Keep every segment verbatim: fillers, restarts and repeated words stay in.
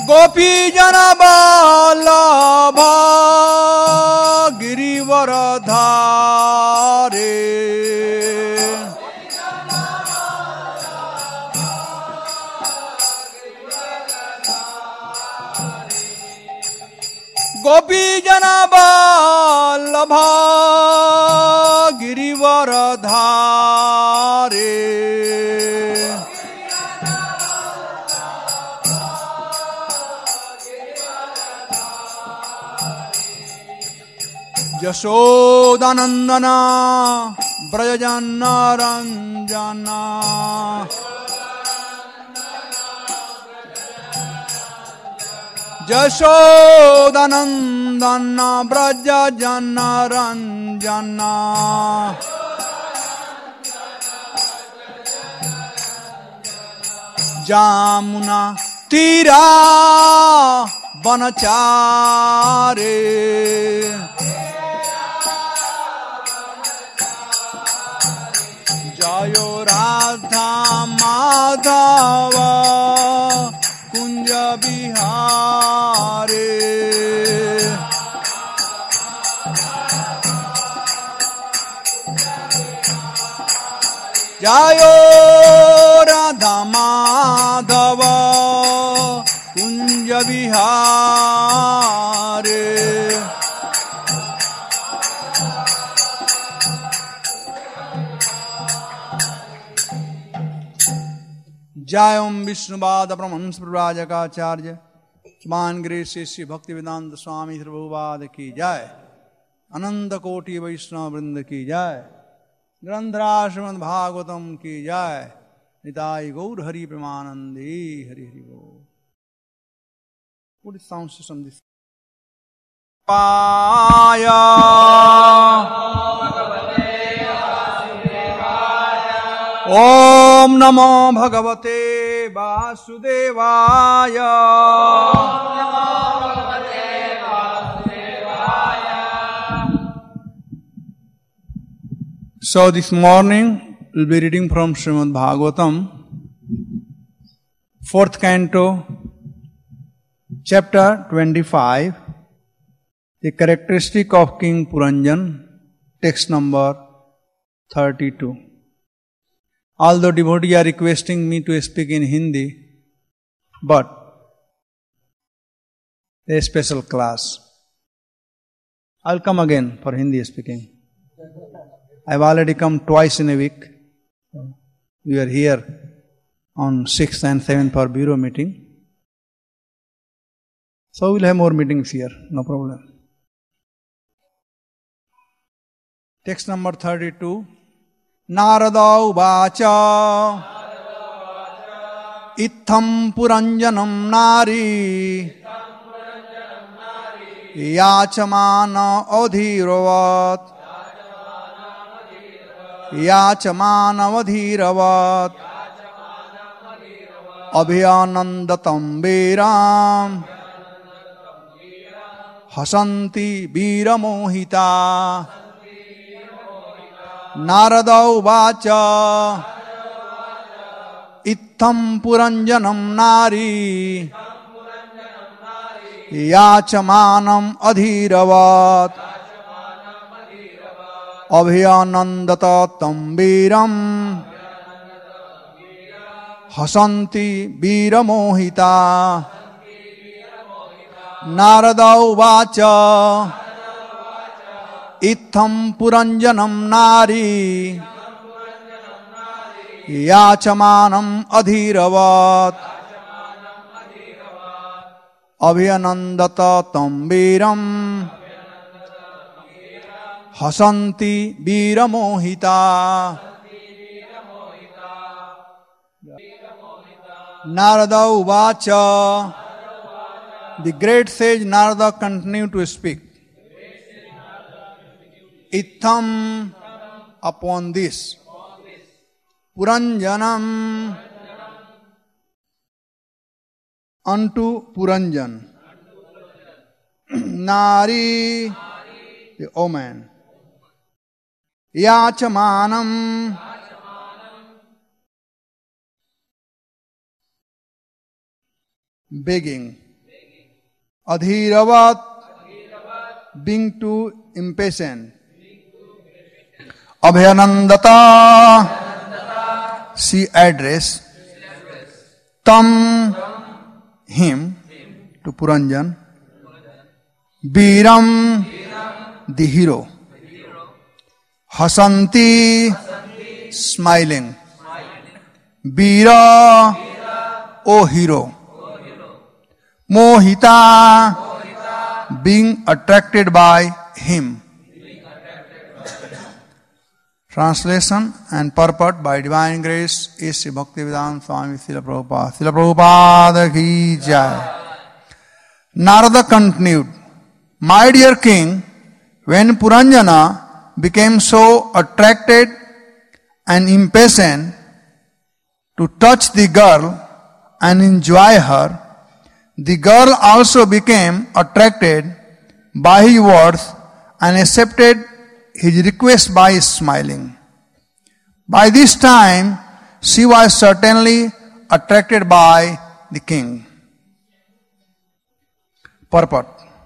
गोपी जन वल्लभ गिरिवर धारे गोपी जन वल्लभ गिरिवर धारे यशोदानंदना ब्रजजन रंजना यशोदानंदना ब्रजजन रंजना जामुना तीरा बनचारे जयो राधा माधव कुंज बिहारे जयो राधा माधव कुंज बिहारे जय ओम विष्णुपाद परमहंस प्रव्राजकाचार्य मान गिरी शिष्य भक्ति वेदांत स्वामी प्रभुपाद की जय। अनंत कोटि वैष्णव वृंद की जय। ग्रंथराज श्रीमद् भागवतम की जय। निताई गौर हरि प्रेमानंदी हरि हरि बोल। What is sound system this? पाया ओम नमो भगवते वासुदेवाय। So this morning we'll be reading from Srimad Bhagavatam, fourth canto, chapter twenty-five, the characteristic of King Puranjan, text number thirty-two. Although devotees are requesting me to speak in Hindi, but a special class. I'll come again for Hindi speaking. I've already come twice in a week. We are here on sixth and seventh for bureau meeting. So we'll have more meetings here, no problem. Text number thirty-two. Narada uvacha Itham puranjanam nari Yachamana adhiravat Yachamana adhiravat Abhyanandatam viram Hasanti viramohita. Narada uvacha Itham puranjanam nari Yachamanam adhiravat Abhyanandata tambiram Hasanti viramohita. Narada uvacha Itham puranjanam nari Yachamanam adhiravat Abhyanandata tambiram Hasanti viramohita. Narada uvacha. The great sage Narada continued to speak. Itham, upon this, Puranjanam, unto Puranjan, Nari, the woman, Yachamanam, begging, adhiravat, being too impatient. Abhayanandata, she addressed tam, him, to Puranjan. Biram, the hero. Hasanti, smiling. Bira, O hero. Mohita, being attracted by him. Translation and purport by divine grace is Sri Bhaktivedanta Swami Srila Prabhupada. Srila Prabhupada ki jai. Narada continued, my dear king, when Puranjana became so attracted and impatient to touch the girl and enjoy her, the girl also became attracted by his words and accepted his request by smiling. By this time, she was certainly attracted by the king. Purport.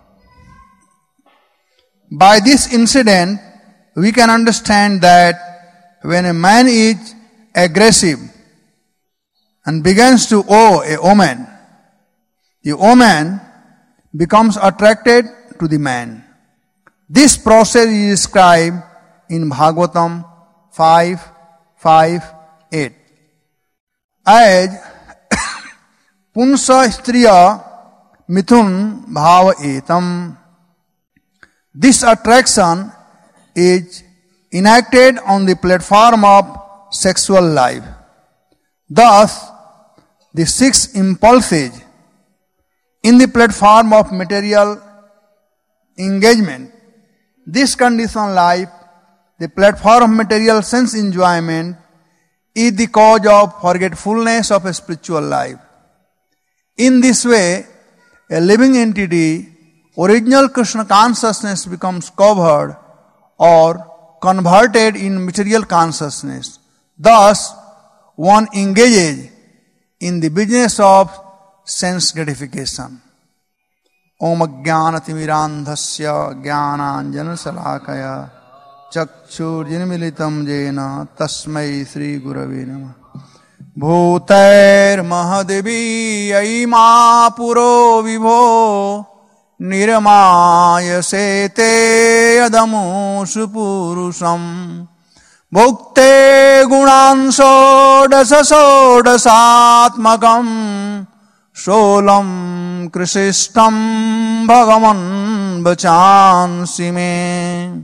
By this incident, we can understand that when a man is aggressive and begins to owe a woman, the woman becomes attracted to the man. This process is described in Bhagavatam five, five, eight. As punsa striya mithun bhava etam. This attraction is enacted on the platform of sexual life. Thus, the six impulses in the platform of material engagement, this conditioned life, the platform of material sense enjoyment, is the cause of forgetfulness of a spiritual life. In this way, a living entity, original Krishna consciousness, becomes covered or converted in material consciousness. Thus, one engages in the business of sense gratification. Om Ajnanatimirandhasya Jnananjana Salakaya Chakshurjinmilitam Jena Tasmai Sri Gurave Namah. Bhutair Mahadevi Aima Puro Vibho Niramaya Sete Adamushu Purusham Bhukte Gunansho Dasa Sodasatmakam Solam Krishistam Bhagavan Bachansi Me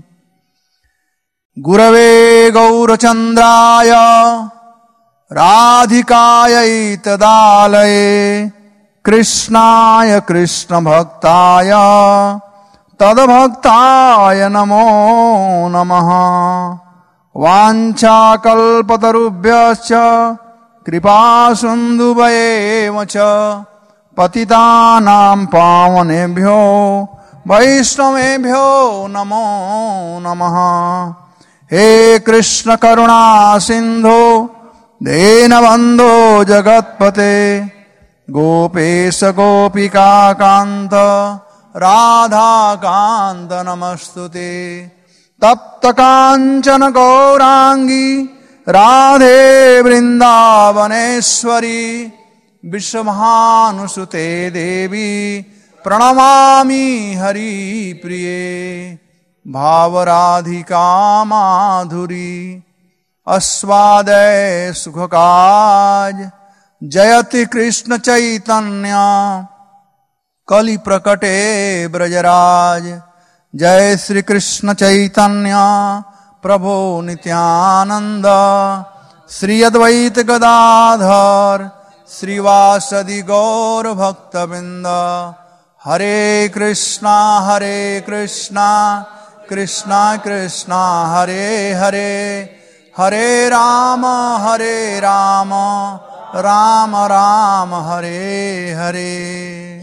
Gurave Gaurachandraya Radhikaya Itadalaye Krishnaya Krishna Bhaktaya Tadabhaktaya Namo Namaha Vancha Kalpatarubhyascha Kripa Sundhuvayevacha Patitanam Pavanebhyo Vaishnavebhyo Namo Namaha. He Krishna Karuna Sindhu Dena Bandho Jagatpate Gopesha Gopika Kanta Radha Kanta Namastute Tapta Kanchana Gaurangi Radhe Vrindavaneshwari Vishwabhanusute Devi Pranamami Hari Priye Bhavaradhika Madhuri Aswade Sukhakaj Jayati Krishna Chaitanya Kali Prakate Brajaraj Jai Sri Krishna Chaitanya Prabhu Nityananda Sri Advaita Gadadhar Sri Vasadi Gaur Bhaktabinda Hare Krishna Hare Krishna Krishna Krishna Hare Hare Hare Rama Hare Rama Rama Rama Hare Hare.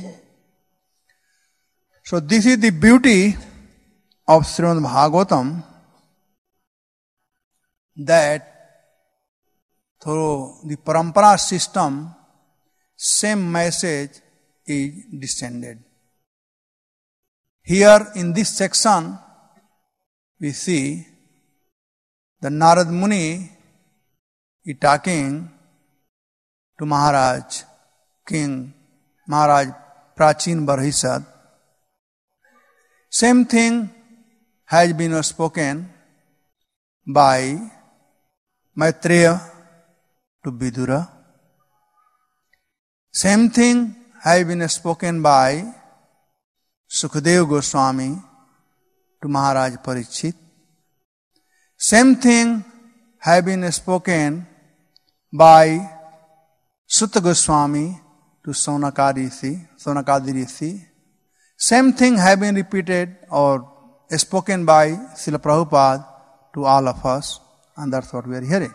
So this is the beauty of Srimad Bhagavatam, that through the parampara system, same message is descended. Here in this section, we see the Narad Muni is talking to Maharaj, King Maharaj Prachin Barhisad. Same thing has been spoken by Maitreya to Vidura. Same thing has been spoken by Sukadeva Goswami to Maharaj Parikshit. Same thing has been spoken by Sutta Goswami to Sonakadi Rishi, Sonakadi Rishi. Same thing has been repeated or spoken by Srila Prabhupada to all of us, and that's what we are hearing.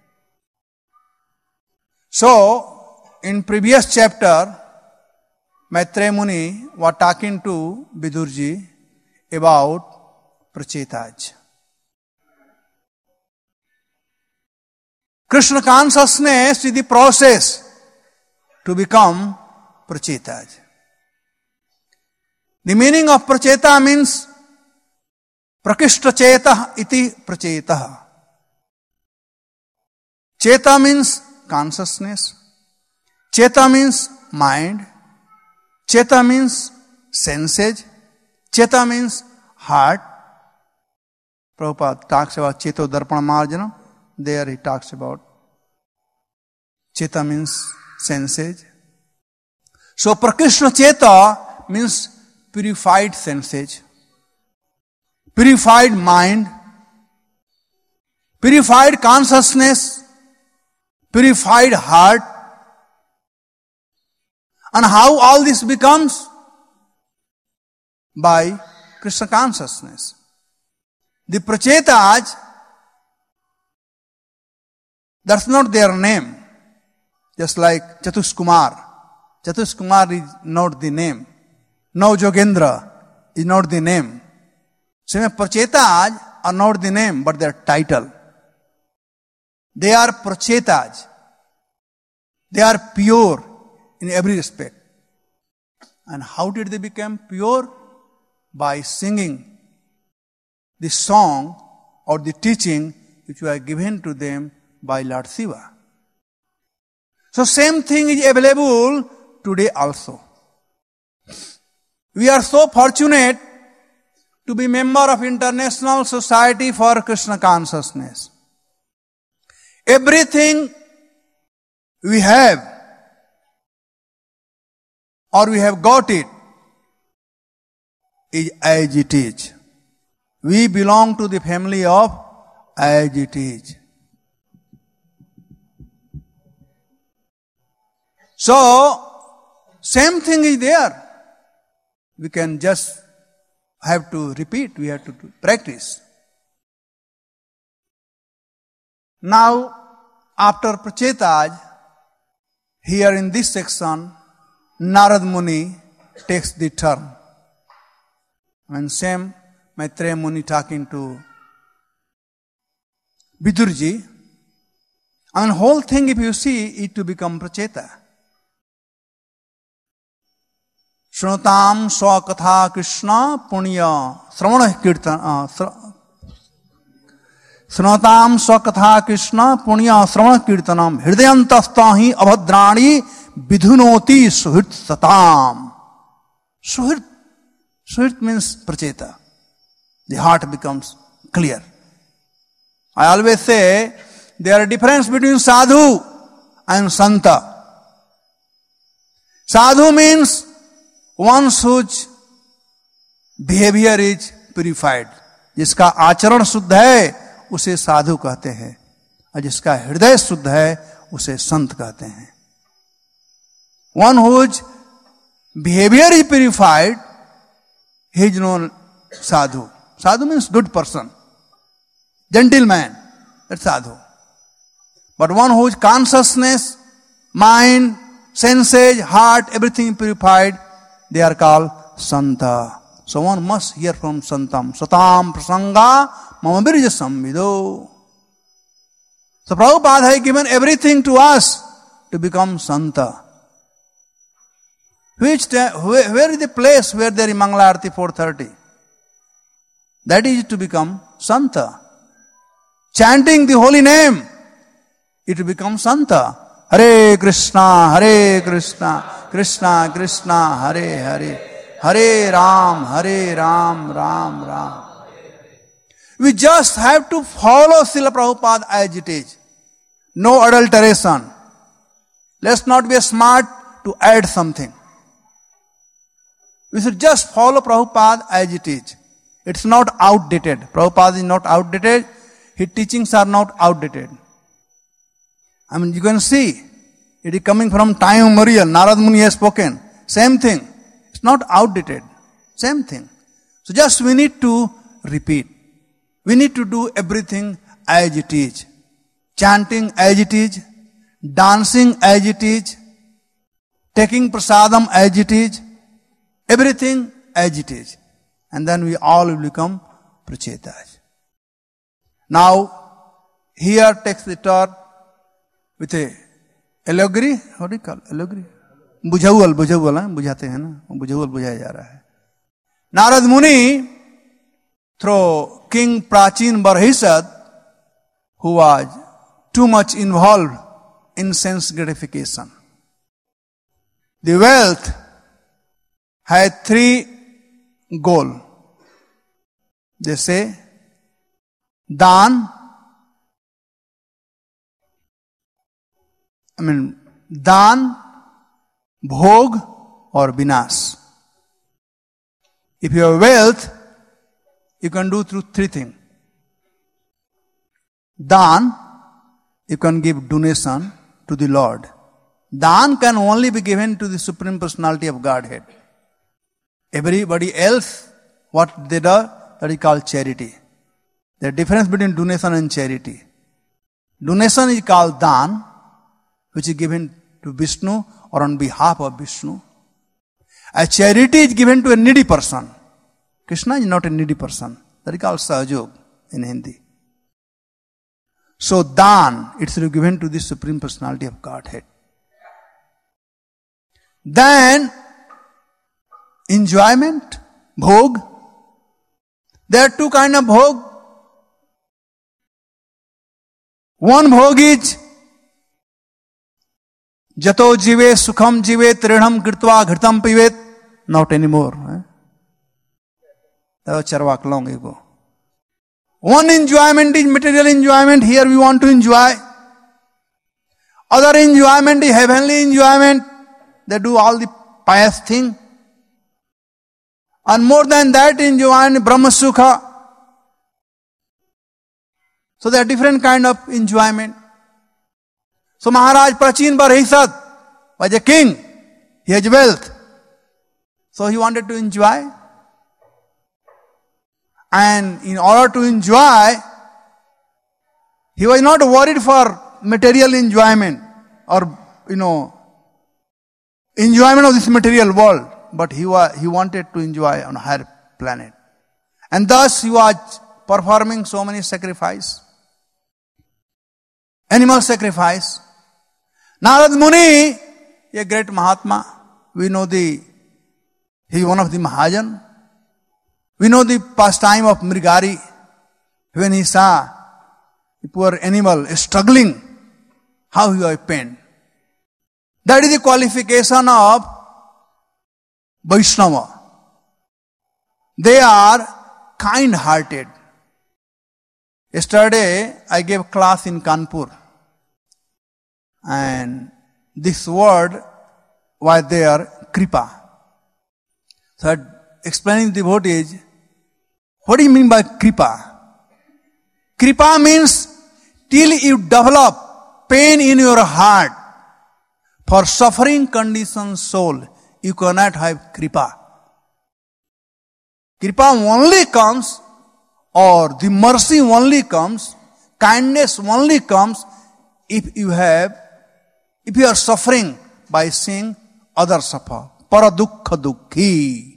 So, in previous chapter, Maitreya Muni was talking to Vidurji about Prachetaj. Krishna consciousness is the process to become Prachetaj. The meaning of Pracheta means Prakishta Cheta iti Pracheta. Cheta means consciousness. Cheta means mind. Cheta means senses. Cheta means heart. Prabhupada talks about Cheto Darpana Marjana. There he talks about Cheta means senses. So Prakishna Cheta means purified senses, purified mind, purified consciousness, purified heart. And how all this becomes? By Krishna consciousness. The Prachetas, that's not their name. Just like Chatus Kumar. Chatus Kumar is not the name. Now Jogendra is not the name. Same Prachetas are not the name, but their title. They are Prachetas. They are pure in every respect. And how did they become pure? By singing the song or the teaching which were given to them by Lord Shiva. So same thing is available today also. We are so fortunate to be member of International Society for Krishna Consciousness. Everything we have or we have got it is as it is. We belong to the family of as it is. So, same thing is there. We can just have to repeat, we have to practice. Now, after Prachetaj, here in this section, Narad Muni takes the turn. And same Maitreya Muni talking to Vidurji. And whole thing, if you see, it to become Pracheta. Shrunotam swakatha Krishna punya sravana kirtana Shrunotam swakatha Krishna punya sravana kirtanam hridayantastahi abhadrani vidhunoti suhrit satam. Suhrit. Suhrit means Pracheta. The heart becomes clear. I always say there is a difference between sadhu and santa. Sadhu means one whose behavior is purified. जिसका आचरण शुद्ध है उसे साधु कहते हैं, और जिसका हृदय शुद्ध है उसे संत कहते हैं. One whose behavior is purified, he is known sadhu. Sadhu means good person, gentleman. That's sadhu. But one whose consciousness, mind, senses, heart, everything purified, they are called Santa. So one must hear from Santam. Satam prasanga mama birja samvido. So Prabhupada has given everything to us to become Santa. Which where, where is the place where there is Mangala Arati four thirty? That is to become Santa. Chanting the holy name, it becomes Santa. Hare Krishna, Hare Krishna, Krishna Krishna, Hare Hare, Hare Ram, Hare Ram, Ram Ram. We just have to follow Srila Prabhupada as it is. No adulteration. Let's not be smart to add something. We should just follow Prabhupada as it is. It's not outdated. Prabhupada is not outdated. His teachings are not outdated. I mean, you can see, it is coming from time immemorial. Narad Muni has spoken. Same thing. It's not outdated. Same thing. So just we need to repeat. We need to do everything as it is. Chanting as it is. Dancing as it is. Taking prasadam as it is. Everything as it is. And then we all will become prachetas. Now, here takes the turn with a allegory. What do you call allegory? Bujhaul, bujhaul, hein? Bujhate hai na? Bujhaul bujhaya ja raha hai. Narad Muni, through King Prachin Barhisad, who was too much involved in sense gratification. The wealth had three goals. They say, Dan, I mean, Dan, Bhog or Vinas. If you have wealth, you can do through three things. Dan, you can give donation to the Lord. Dan can only be given to the Supreme Personality of Godhead. Everybody else, what they do, that is called charity. The difference between donation and charity. Donation is called Dan, which is given to Vishnu or on behalf of Vishnu. A charity is given to a needy person. Krishna is not a needy person. That is called Sahajog in Hindi. So Dan, it's given to the Supreme Personality of Godhead. Then, enjoyment, bhog. There are two kinds of bhog. One bhog is Jato jive sukham jive trinam kirtva ghritam pivet. Not anymore. Eh? That was Charvak long ago. One enjoyment is material enjoyment. Here we want to enjoy. Other enjoyment is heavenly enjoyment. They do all the pious thing. And more than that, enjoyment Brahma Sukha. So there are different kind of enjoyment. So Maharaj Prachin Barhisad was a king. He has wealth. So he wanted to enjoy. And in order to enjoy, he was not worried for material enjoyment or, you know, enjoyment of this material world. But he was, he wanted to enjoy on a higher planet. And thus he was performing so many sacrifices. Animal sacrifice. Narad Muni, a great Mahatma. We know the, he is one of the Mahajan. We know the pastime of Mrigari. When he saw the poor animal struggling, how he was pained. That is the qualification of Vaishnava. They are kind-hearted. Yesterday, I gave class in Kanpur. And this word was there, kripa. So, explaining the devotees, what do you mean by kripa? Kripa means till you develop pain in your heart for suffering conditioned soul, you cannot have kripa. Kripa only comes, or the mercy only comes, kindness only comes if you have, if you are suffering by seeing others suffer. Paradukha dukhi.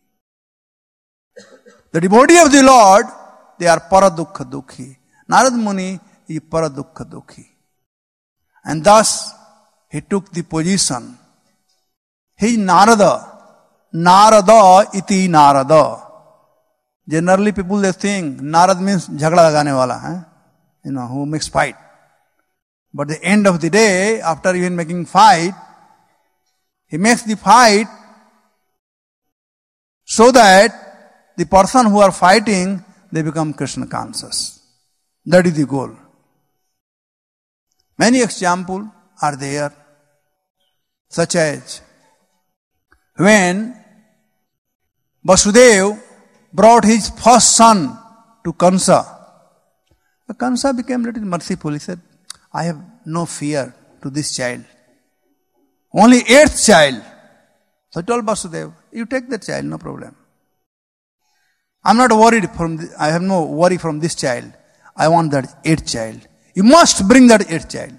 The devotee of the Lord, they are paradukha dukhi. Narad Muni is paradukha dukhi. And thus, he took the position. He is Narada. Narada iti Narada. Generally people they think Narad means jhagda lagane wala, eh? You know, who makes fight. But the end of the day, after even making fight, he makes the fight so that the person who are fighting, they become Krishna conscious. That is the goal. Many examples are there, such as when Vasudeva brought his first son to Kansa. Kansa became a little merciful. He said, I have no fear to this child. Only eighth child. So I told Vasudeva, you take that child, no problem. I'm not worried from, the, I have no worry from this child. I want that eighth child. You must bring that eighth child.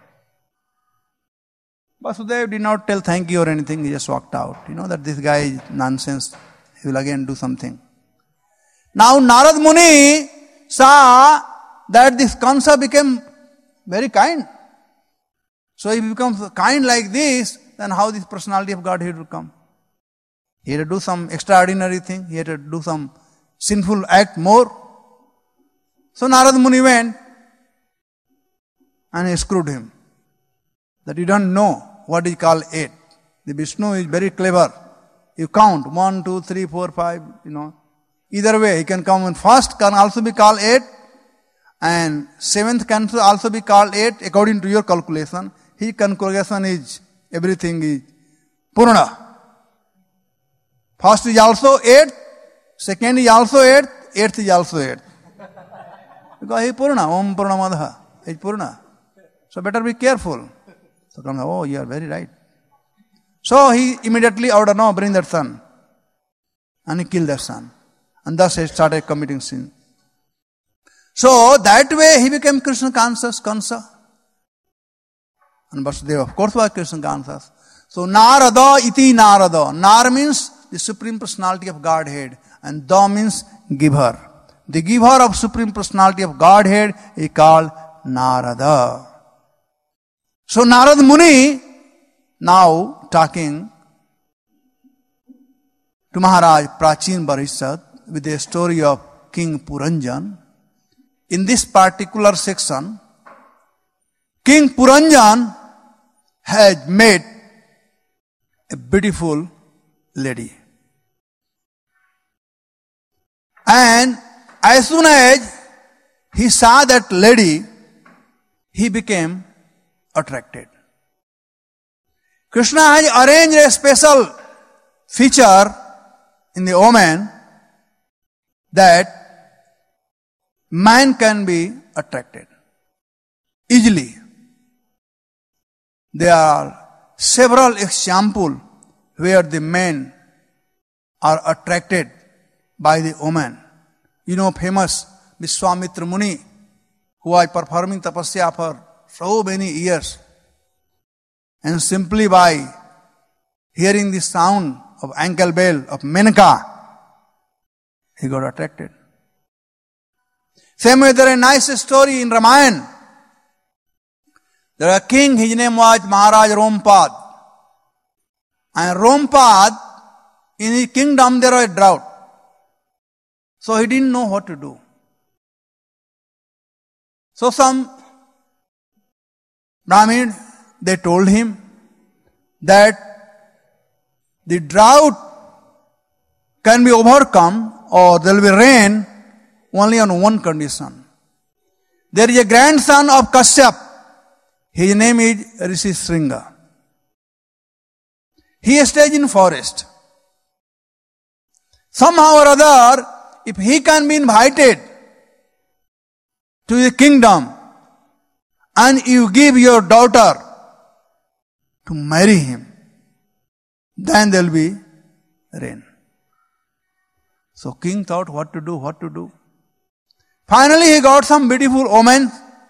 Vasudeva did not tell thank you or anything. He just walked out. You know that this guy is nonsense. He will again do something. Now Narad Muni saw that this Kansa became very kind. So if he becomes kind like this, then how this personality of Godhead will come? He had to do some extraordinary thing. He had to do some sinful act more. So Narad Muni went and he screwed him. That you don't know what is called eight. The Vishnu is very clever. You count one, two, three, four, five, you know. Either way, he can come in first, can also be called eight, and seventh can also be called eight according to your calculation. His calculation is, everything is Purna. First is also eight, second is also eight, eighth is also eight. Because he is Purna, Om Purna Madha, he is Purna. So better be careful. So Kansa, oh, you are very right. So he immediately ordered, no, bring that son. And he killed that son. And thus he started committing sin. So that way he became Krishna conscious, Kansa. And Vasudeva, of course, was Krishna conscious. So Narada iti Narada. Nar means the Supreme Personality of Godhead. And Da means giver. The giver of Supreme Personality of Godhead is called Narada. So Narad Muni now talking to Maharaj Prachin Barishad with the story of King Puranjan. In this particular section, King Puranjan has met a beautiful lady. And as soon as he saw that lady, he became attracted. Krishna has arranged a special feature in the woman that man can be attracted easily. There are several examples where the men are attracted by the woman. You know, famous Vishwamitra Muni, who was performing tapasya for so many years, and simply by hearing the sound of ankle bell of Menaka, he got attracted. Same way, there is a nice story in Ramayana. There was a king, his name was Maharaj Rompad. And Rompad, in his kingdom there was a drought. So he didn't know what to do. So some Brahmin, they told him that the drought can be overcome or there will be rain only on one condition. There is a grandson of Kashyap. His name is Rishi Shringa. He stays in forest. Somehow or other, if he can be invited to the kingdom and you give your daughter to marry him, then there will be rain. So king thought what to do, what to do. Finally he got some beautiful woman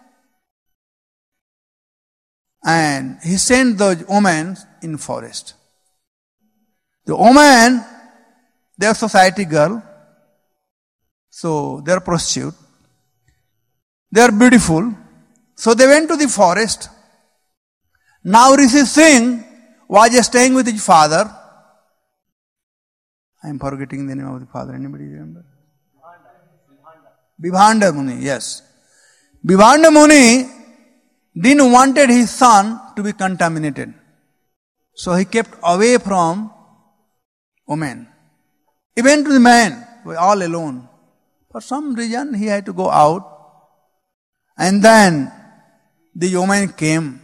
and he sent those women in forest. The woman, they are society girl, so they are prostitute. They are beautiful. So they went to the forest. Now Rishi Singh was staying with his father. I am forgetting the name of the father. Anybody remember? Vibhanda Muni, yes. Vibhanda Muni didn't wanted his son to be contaminated. So he kept away from women. Even to the man, were all alone. For some reason he had to go out. And then the woman came.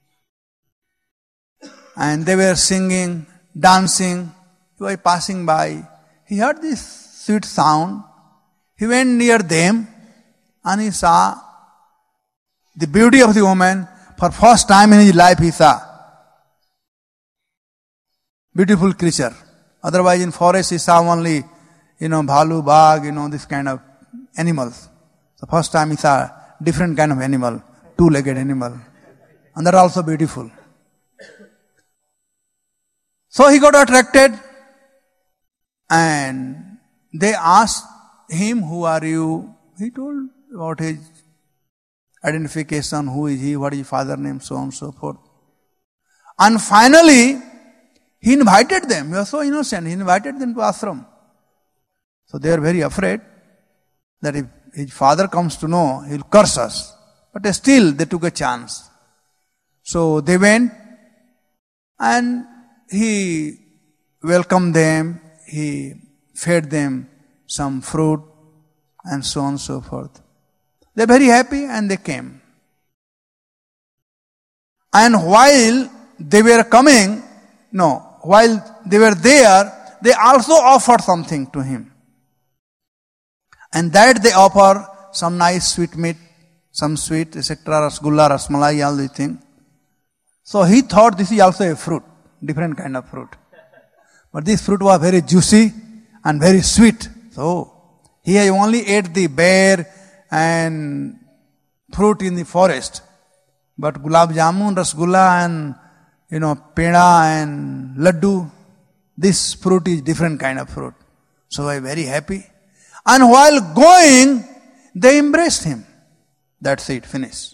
And they were singing, dancing. He was passing by. He heard this sweet sound. He went near them and he saw the beauty of the woman. For first time in his life he saw beautiful creature. Otherwise in forest he saw only, you know, bhalu, bagh, you know, this kind of animals. The first time he saw different kind of animal, two-legged animal. And that also beautiful. So he got attracted and they asked him, who are you? He told about his identification, who is he, what is his father's name, so on and so forth. And finally, he invited them. He was so innocent. He invited them to ashram. So they are very afraid that if his father comes to know, he will curse us. But still, they took a chance. So they went and he welcomed them. He fed them some fruit and so on and so forth. They are very happy and they came. And while they were coming, no, while they were there, they also offered something to him. And that they offer some nice sweet meat, some sweet, et cetera, rasgulla, rasmalai, all these things. So he thought this is also a fruit, different kind of fruit. But this fruit was very juicy and very sweet. So he had only ate the bear and fruit in the forest. But gulab jamun, rasgulla and, you know, peda and laddu, this fruit is different kind of fruit. So I was very happy. And while going, they embraced him. That's it, finished.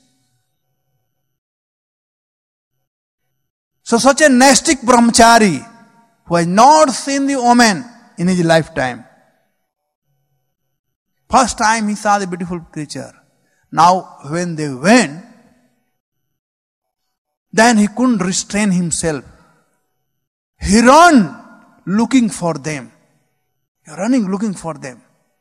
So such a nastic brahmachari who has not seen the woman in his lifetime. First time he saw the beautiful creature. Now when they went, then he couldn't restrain himself. He ran looking for them. He running looking for them.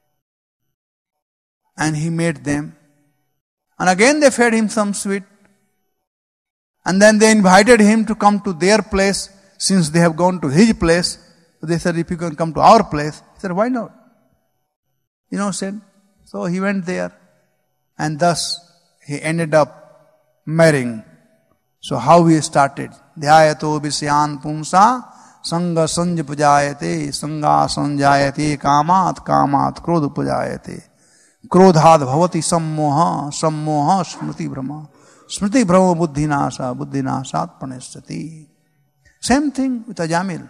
And he met them. And again they fed him some sweet. And then they invited him to come to their place. Since they have gone to his place, they said, if you can come to our place. He said, why not? You know, said. So he went there. And thus he ended up marrying. So how he started? Dhyayato visyan pumsa sanga sanj pujayate sanga sanjayate kamat kamat krodh pujayate krodhad bhavati sammoha sammoha smriti brahma smriti brahma buddhinasa buddhinasat praneshati. Same thing with Ajamil.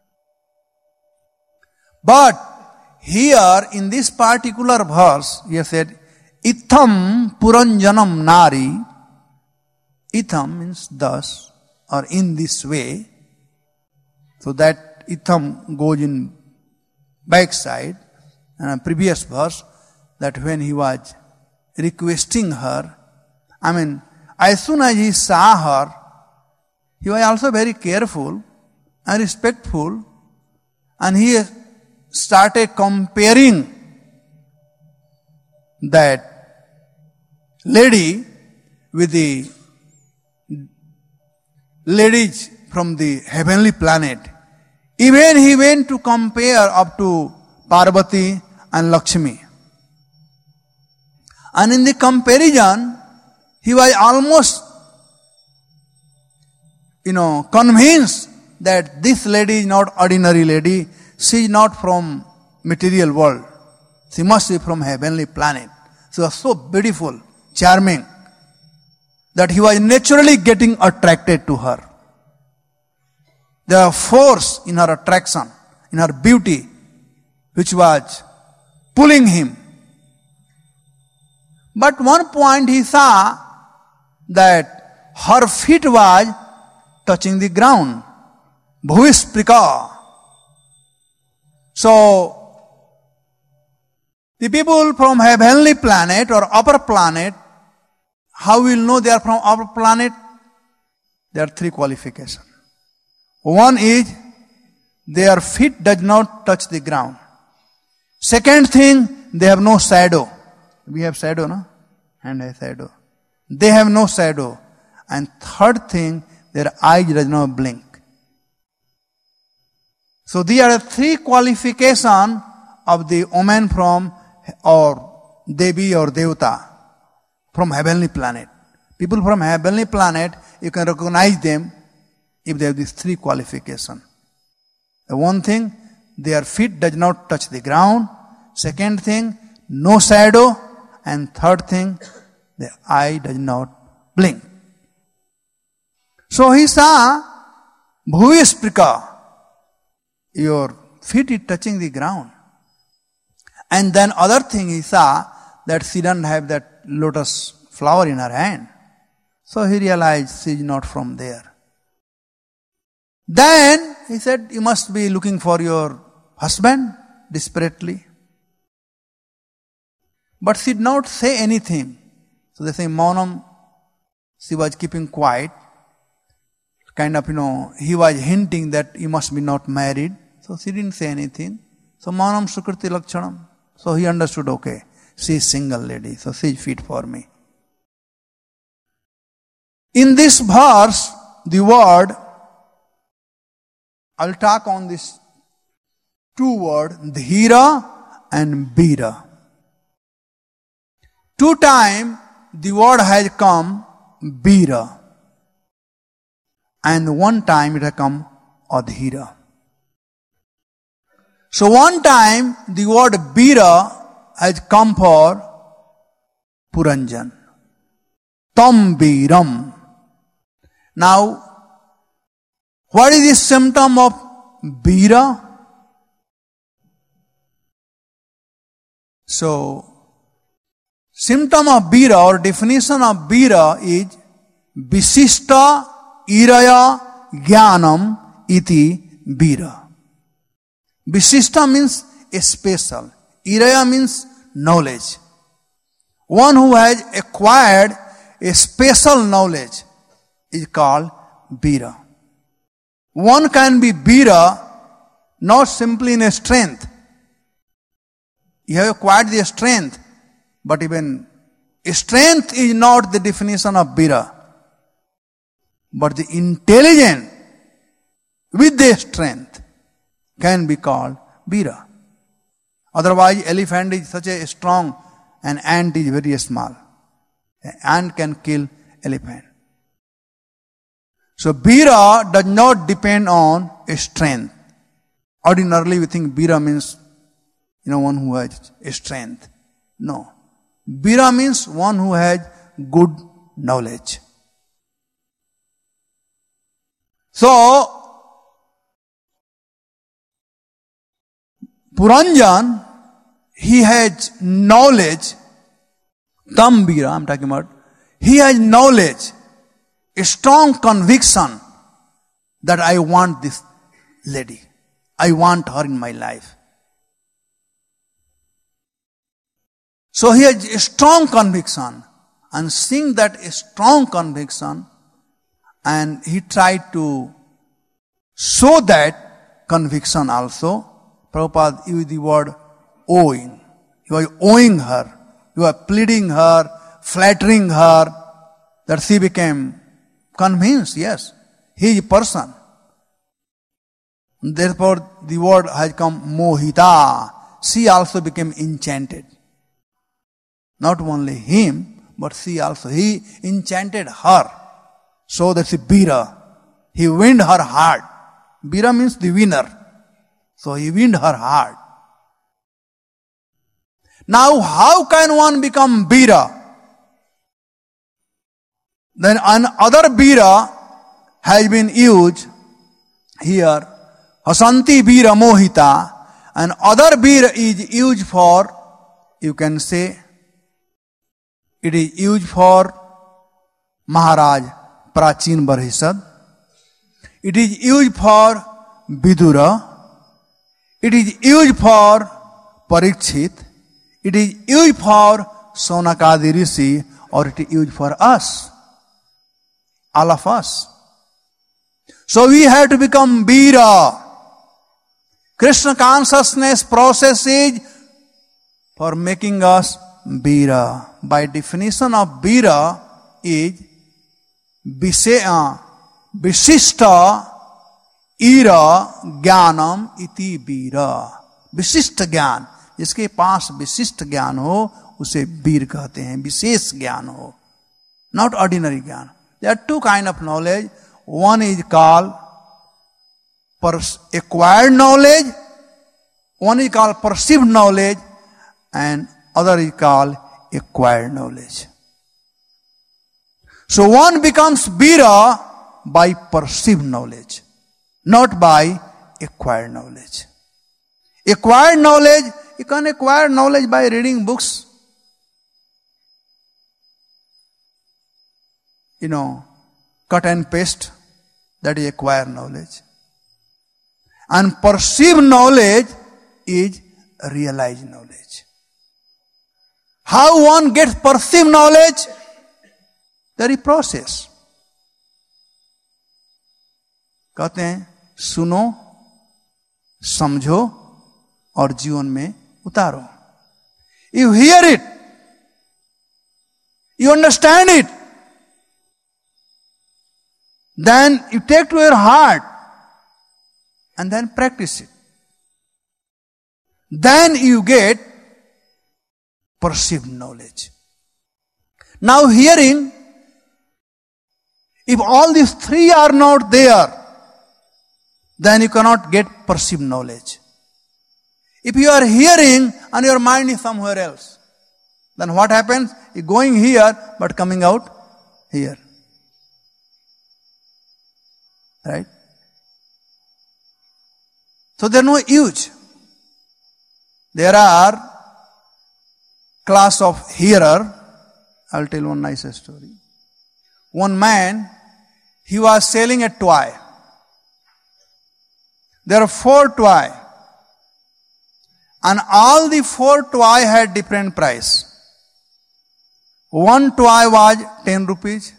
But here in this particular verse, he said, Itham puranjanam nari. Itham means thus, or in this way. So that itham goes in backside. And a previous verse, that when he was requesting her, I mean, as soon as he saw her, he was also very careful and respectful, and he started comparing that lady with the ladies from the heavenly planet. Even he went to compare up to Parvati and Lakshmi. And in the comparison, he was almost, you know, convinced that this lady is not ordinary lady. She is not from material world. She must be from heavenly planet. She was so beautiful, charming, that he was naturally getting attracted to her. There was force in her attraction, in her beauty, which was pulling him. But one point he saw that her feet was touching the ground. Bhuvisprika. So, the people from heavenly planet or upper planet, how will know they are from upper planet? There are three qualifications. One is, their feet does not touch the ground. Second thing, they have no shadow. We have shadow, no? And a shadow. They have no shadow. And third thing, their eyes does not blink. So these are the three qualifications of the woman from, or Devi or Devata, from heavenly planet. People from heavenly planet, you can recognize them if they have these three qualifications. The one thing, their feet does not touch the ground. Second thing, no shadow. And third thing, their eye does not blink. So he saw, Bhuvisprika, your feet is touching the ground. And then other thing he saw, that she doesn't have that lotus flower in her hand. So he realized she is not from there. Then he said, you must be looking for your husband desperately. But she did not say anything. So they say, Maunam, she was keeping quiet. Kind of, you know, he was hinting that you must be not married. So she didn't say anything. So Maunam Sukriti Lakshanam. So he understood, okay, she is single lady, so she is fit for me. In this verse, the word, I'll talk on this two words, dhira and bira. Two times the word has come bira, and one time it has come adhira. So one time the word bira has come for Puranjan. Tam biram. Now, what is the symptom of bira? So, symptom of bira or definition of bira is Visishta Iraya Jnanam iti bira. Visishta means special. Iraya means knowledge. One who has acquired a special knowledge is called bira. One can be bira not simply in a strength. You have acquired the strength, but even strength is not the definition of bira. But the intelligence with the strength can be called bira. Otherwise, elephant is such a strong and ant is very small. An ant can kill elephant. So bira does not depend on strength. Ordinarily we think bira means, you know, one who has strength. No. Bira means one who has good knowledge. So, Puranjan, he has knowledge. Tam bira, I'm talking about. He has knowledge, a strong conviction that I want this lady. I want her in my life. So he has a strong conviction, and seeing that a strong conviction, and he tried to show that conviction also. Prabhupada used the word owing. You are owing her. You are pleading her, flattering her, that she became convinced, yes, he is a person. Therefore, the word has come mohita. She also became enchanted. Not only him, but she also. He enchanted her. So that's a bira. He won her heart. Bira means the winner. So he won her heart. Now, how can one become bira? Then another bira has been used here. Hasanti bira mohita. And other bira is used for, you can say, it is used for Maharaj Prachin Barhisad. It is used for Vidura. It is used for Parikshit. It is used for Sonakadi Rishi, or it is used for us. All of us. So we have to become Veera. Krishna consciousness process is for making us Veera. By definition of Veera is Visaya, Visishta, Ira, Jnanam, iti Veera. विशिष्ट ज्ञान, जिसके पास विशिष्ट ज्ञान हो उसे वीर कहते हैं, विशेष ज्ञान हो, नॉट ऑर्डिनरी ज्ञान. There are two kind of knowledge. One is called acquired knowledge, one is called perceived knowledge, and other is called acquired knowledge. So one becomes वीरा by perceived knowledge, not by acquired knowledge. Acquired knowledge, you can acquire knowledge by reading books. You know, cut and paste, that is acquired knowledge. And perceived knowledge is realized knowledge. How one gets perceived knowledge? There is process. कहते हैं सुनो, समझो और जीवन में उतारो. You hear it, you understand it, then you take to your heart and then practice it. Then you get perceived knowledge. Now hearing, if all these three are not there, then you cannot get perceived knowledge. If you are hearing and your mind is somewhere else, then what happens? You are going here but coming out here. Right? So there is no use. There are class of hearer. I will tell one nice story. One man, he was selling a toy. There are four toys, and all the four toys had different price. One toy was ten rupees,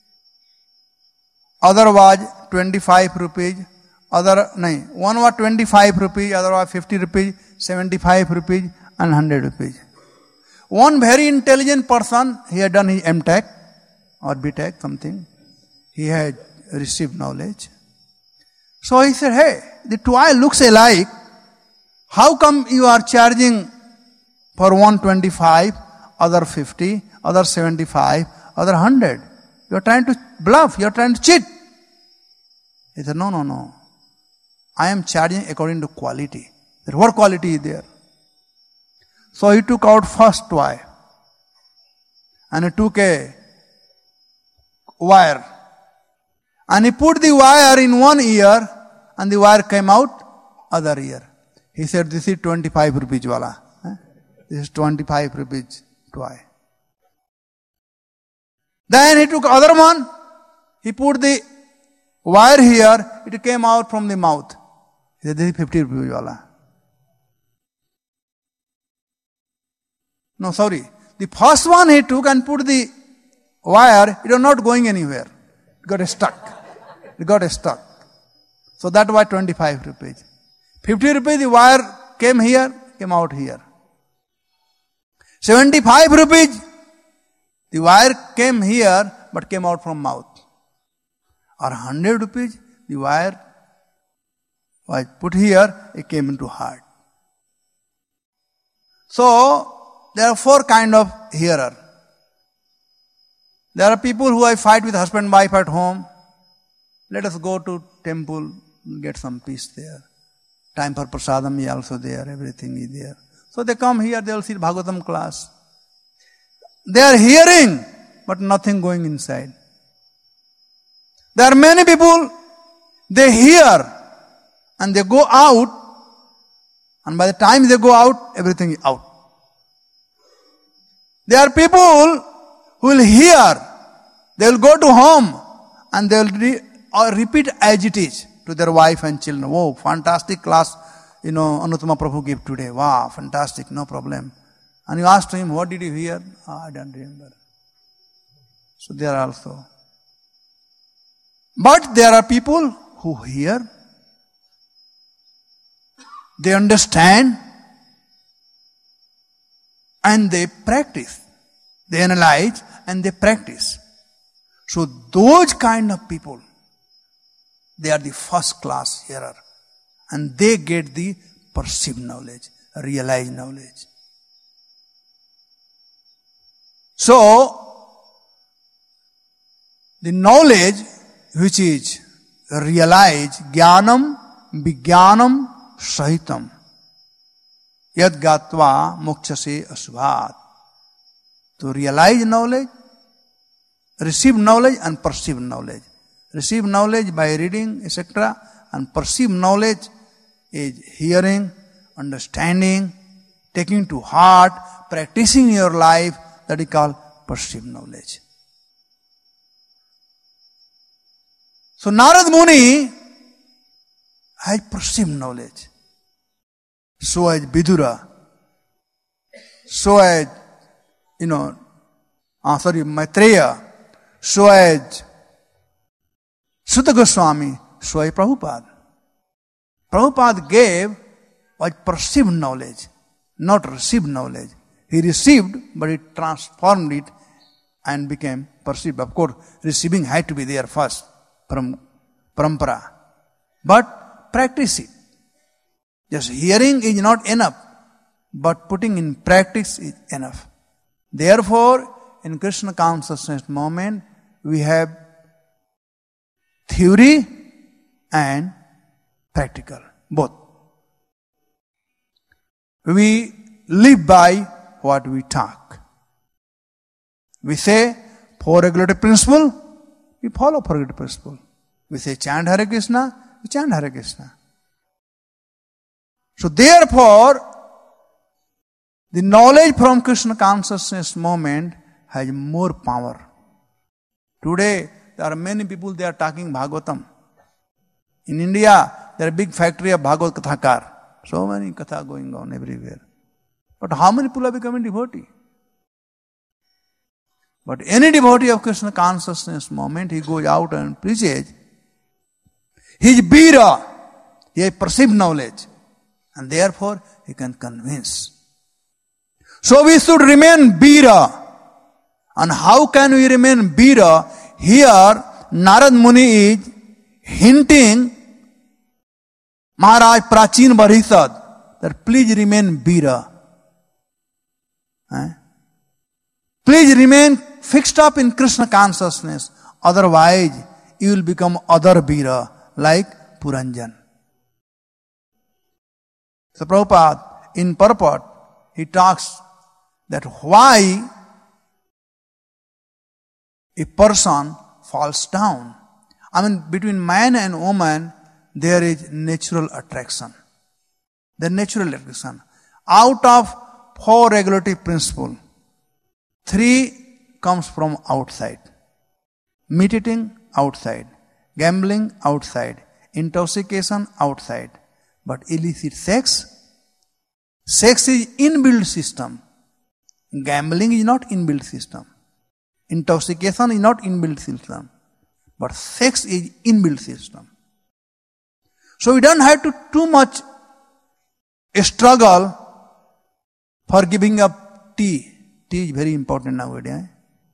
other was twenty-five rupees, other, no, one was twenty-five rupees, other was fifty rupees, seventy-five rupees, and one hundred rupees. One very intelligent person, he had done his M Tech or B Tech, something. He had received knowledge. So he said, hey, the toy looks alike. How come you are charging for one twenty-five, other fifty, other seventy-five, other one hundred? You are trying to bluff, you are trying to cheat. He said, no, no, no. I am charging according to quality. What quality is there? So he took out first toy and he took a wire and he put the wire in one ear and the wire came out other ear. He said, this is twenty-five rupees wala. This is twenty-five rupees toy. Then he took other one. He put the wire here. It came out from the mouth. He said, this is fifty rupees wala. No, sorry. The first one he took and put the wire. It was not going anywhere. It got stuck. It got stuck. So that was twenty-five rupees. fifty rupees, the wire came here, came out here. seventy-five rupees, the wire came here, but came out from mouth. Or one hundred rupees, the wire was put here, it came into heart. So, there are four kind of hearer. There are people who I fight with husband and wife at home. Let us go to temple, get some peace there. Time for prasadam is also there, everything is there. So they come here, they will see Bhagavatam class. They are hearing, but nothing going inside. There are many people, they hear, and they go out, and by the time they go out, everything is out. There are people who will hear, they will go to home, and they will be or repeat as it is to their wife and children. Oh, fantastic class, you know, Anuttama Prabhu gave today. Wow, fantastic, no problem. And you asked him, what did you hear? Oh, I don't remember. So there also. But there are people who hear, they understand, and they practice. They analyze and they practice. So those kind of people, they are the first class hearer. And they get the perceived knowledge, realized knowledge. So, the knowledge which is realized, jnanam vijnanam sahitam yad gatva mokshase asubhat. To realize knowledge, receive knowledge and perceive knowledge. Receive knowledge by reading, et cetera. And perceive knowledge is hearing, understanding, taking to heart, practicing in your life. That is called perceived knowledge. So Narad Muni has perceived knowledge. So has Vidura. So has, you know, ah, sorry, Maitreya. So has Sutta Goswami. So has Prabhupada. Prabhupada gave was perceived knowledge, not received knowledge. He received, but he transformed it and became perceived. Of course, receiving had to be there first from parampara. But practice it. Just hearing is not enough, but putting in practice is enough. Therefore, in Krishna consciousness moment, we have theory and practical, both. We live by what we talk. We say, four regulative principle, we follow four regulative principle. We say, chant Hare Krishna, we chant Hare Krishna. So therefore, the knowledge from Krishna consciousness moment has more power. Today, there are many people, they are talking Bhagavatam. In India, there are big factory of Bhagavad Kathakar. So many katha going on everywhere. But how many people are becoming devotee? But any devotee of Krishna consciousness moment, he goes out and preaches. He is Bira. He has perceived knowledge. And therefore, he can convince. So we should remain Bira. And how can we remain Bira? Here, Narad Muni is hinting Maharaj Prachin Bharisad that please remain Bira. Eh? Please remain fixed up in Krishna consciousness. Otherwise, you will become other Bira, like Puranjan. So Prabhupada, in purport, he talks that why a person falls down. I mean, between man and woman, there is natural attraction. The natural attraction. Out of four regulative principles, three comes from outside. Meat eating, outside. Gambling, outside. Intoxication, outside. But illicit sex, sex is inbuilt system. Gambling is not inbuilt system. Intoxication is not inbuilt system. But sex is inbuilt system. So we don't have to too much struggle for giving up tea. Tea is very important nowadays.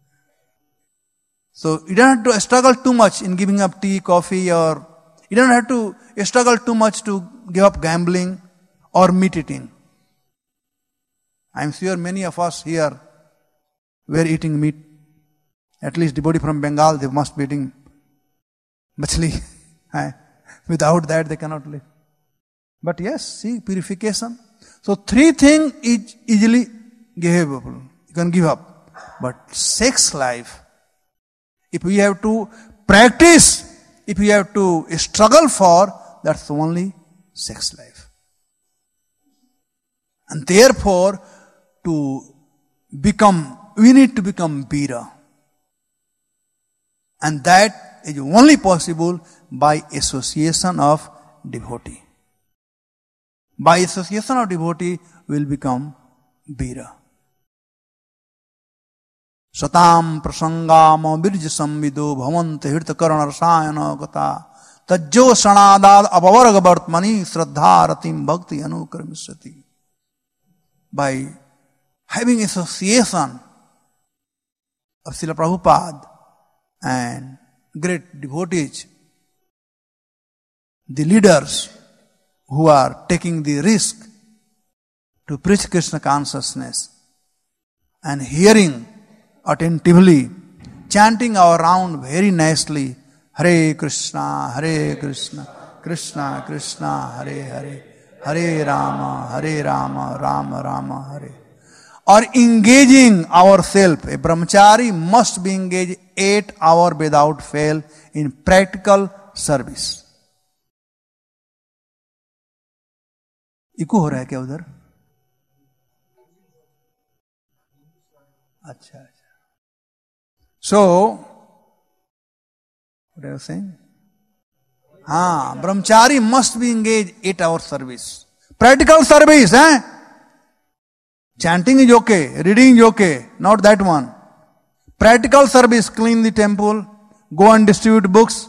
So you don't have to struggle too much in giving up tea, coffee, or you don't have to struggle too much to give up gambling or meat eating. I am sure many of us here were eating meat. At least devotee from Bengal, they must be eating machli. Without that, they cannot live. But yes, see, purification. So three things is easily giveable. You can give up. But sex life, if we have to practice, if we have to struggle for, that's only sex life. And therefore, to become, we need to become Bira. And that is only possible by association of devotee. By association of devotee, we will become Vira. Satam prasangam virja samvido bhavante hirta karana rasayana gata tajjo sanadad apavarga vartmani sraddha ratim bhakti anukarmisati. By having association of Srila Prabhupada and great devotees, the leaders who are taking the risk to preach Krishna consciousness and hearing attentively, chanting our round very nicely, Hare Krishna, Hare Krishna, Krishna Krishna, Hare Hare, Hare Rama, Hare Rama, Rama Rama, Hare. Or engaging ourselves, a brahmachari must be engaged eight hours without fail in practical service. Echo हो रहा है क्या उधर? अच्छा अच्छा. So, what are you saying? हाँ, brahmachari must be engaged eight hour service. Practical service, eh? Chanting is okay, reading is okay, not that one. Practical service, clean the temple, go and distribute books,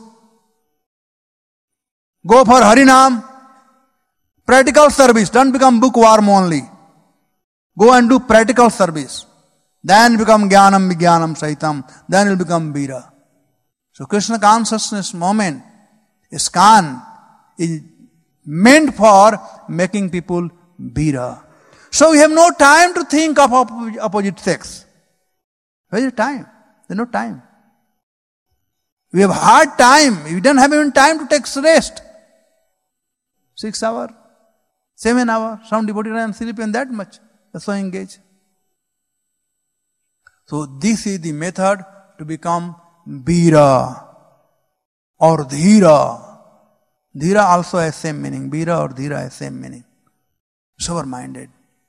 go for Harinam. Practical service, don't become bookworm only. Go and do practical service. Then become Jnanam Vijnanam Saitam. Then you will become Vira. So Krishna consciousness moment, ISKCON, is meant for making people Vira. So we have no time to think of opposite sex. Where is the time? There is no time. We have hard time. We don't have even time to take rest. Six hours, seven hours, some devotees are sleeping that much. That's why engage. So this is the method to become Vira or Dhira. Dhira also has same meaning. Vira or Dhira has same meaning. Sober-minded.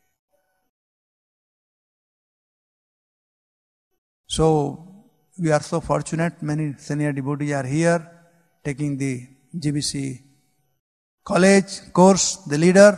So we are so fortunate. Many senior devotees are here taking the G B C college course, the leader.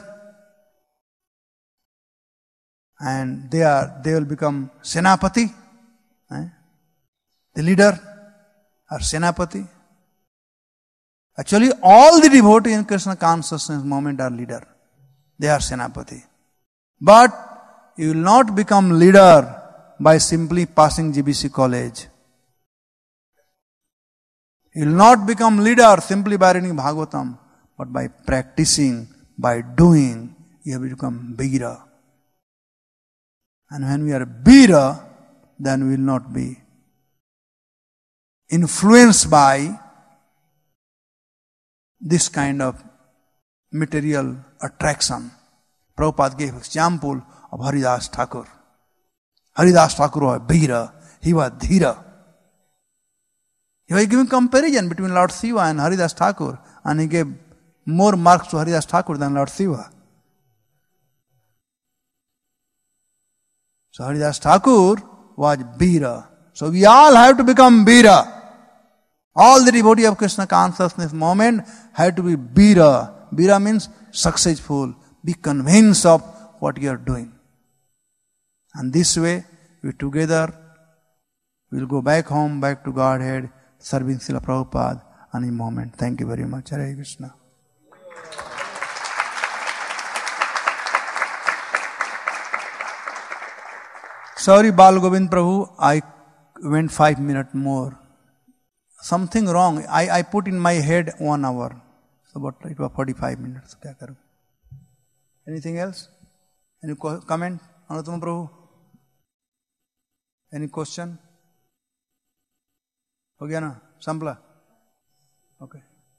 And they are they will become Senapati. Eh? The leader or Senapati. Actually, all the devotees in Krishna consciousness moment are leader. They are Senapati. But you will not become leader by simply passing G B C college. You will not become leader simply by reading Bhagavatam, but by practicing, by doing, you have become Vira. And when we are Vira, then we will not be influenced by this kind of material attraction. Prabhupada gave example of Haridas Thakur. Haridas Thakur was Vira, he was Dhira. He was giving comparison between Lord Shiva and Haridas Thakur, and he gave more marks to Haridas Thakur than Lord Shiva. So Haridas Thakur was Vira. So we all have to become Vira. All the devotees of Krishna consciousness moment have to be Vira. Vira means successful. Be convinced of what you are doing. And this way, we together will go back home, back to Godhead, serving Srila Prabhupada any moment. Thank you very much. Hare Krishna. Sorry, Bal Govind Prabhu, I went five minutes more. Something wrong. I, I put in my head one hour. So but it was forty-five minutes. Anything else? Any comment? Anutama Prabhu? Any question? हो गया ना? संपला? Okay.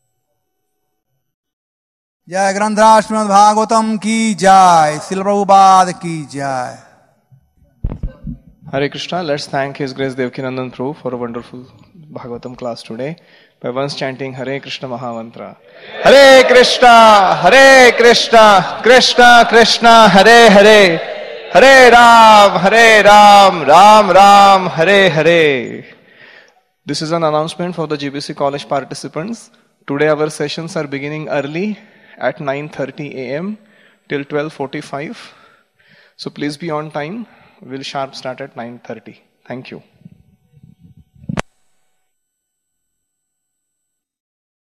जय ग्रंथराज श्रीमद् भागवतम की जय, श्रील प्रभुपाद की जय. Hare Krishna, let's thank His Grace Devkinandan Prabhu for a wonderful Bhagavatam class today by once chanting Hare Krishna Mahamantra. Hare Krishna, Hare Krishna, Krishna Krishna, Hare Hare, Hare Ram, Hare Ram, Ram Ram, Hare Hare. This is an announcement for the G B C College participants. Today our sessions are beginning early at nine thirty a m till twelve forty-five. So please be on time. We'll sharp start at nine thirty. Thank you.